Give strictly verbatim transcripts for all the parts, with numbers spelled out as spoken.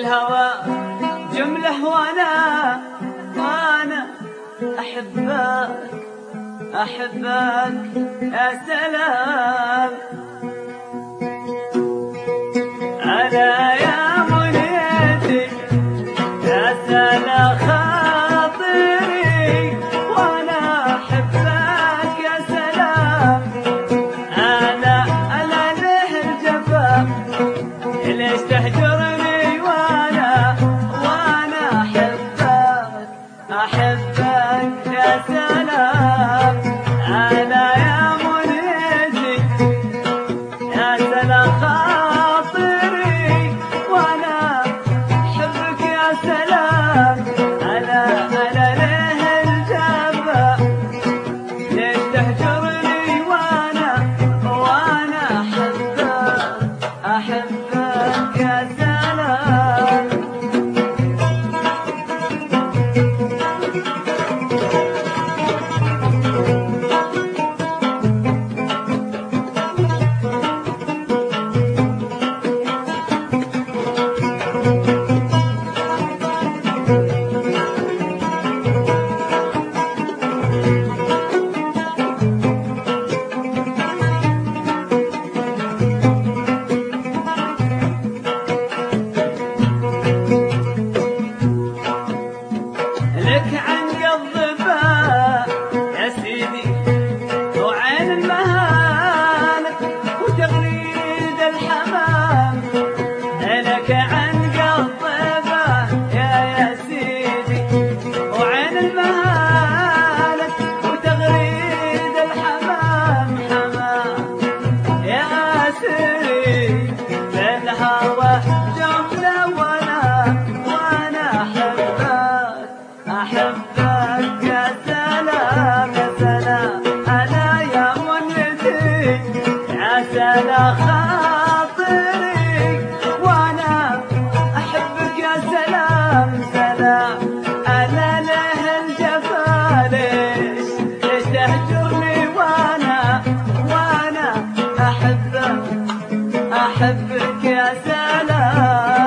الهوى جمله وانا وانا احبك احبك يا سلام. انا يا منيتي يا سلا خاطري وانا احبك يا سلام. انا انا له الجفا ليش تهجرني وانا وانا احبك احبك يا سلام. انا يا منيتي يا سلا خاطري وانا احبك يا سلام. انا انا له الجفا ليش تهجرني وانا وانا احبك احبك يا سلام. لك عن الضباء يا سيدي وعين المهانة وتغريد الحمام. لك عن الضباء يا يا سيدي وعين المهانة وتغريد الحمام. حمام يا سيدي بالهوى جملة وانا وانا احبك احبك يا سلام يا سلام. انا يا منيتي يا سلا خاطري وانا احبك يا سلام سلام. انا له الجفا ليش ليش تهجرني وانا وانا احبك احبك يا سلام.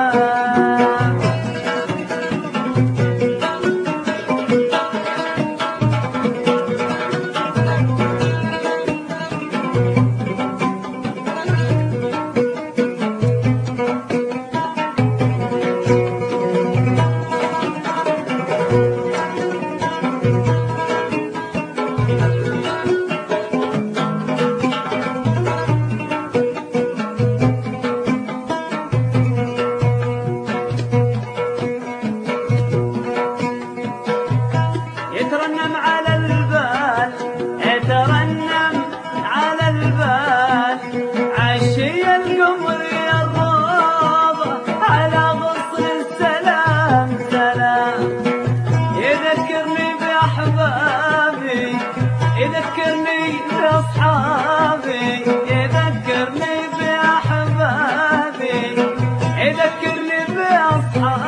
يترنم على البال يترنم على البال عشي القمر يا الروضة على غصن السلام سلام. يذكرني بأحبابي يذكرني بأصحابي يذكرني بأحبابي يذكرني بأصحابي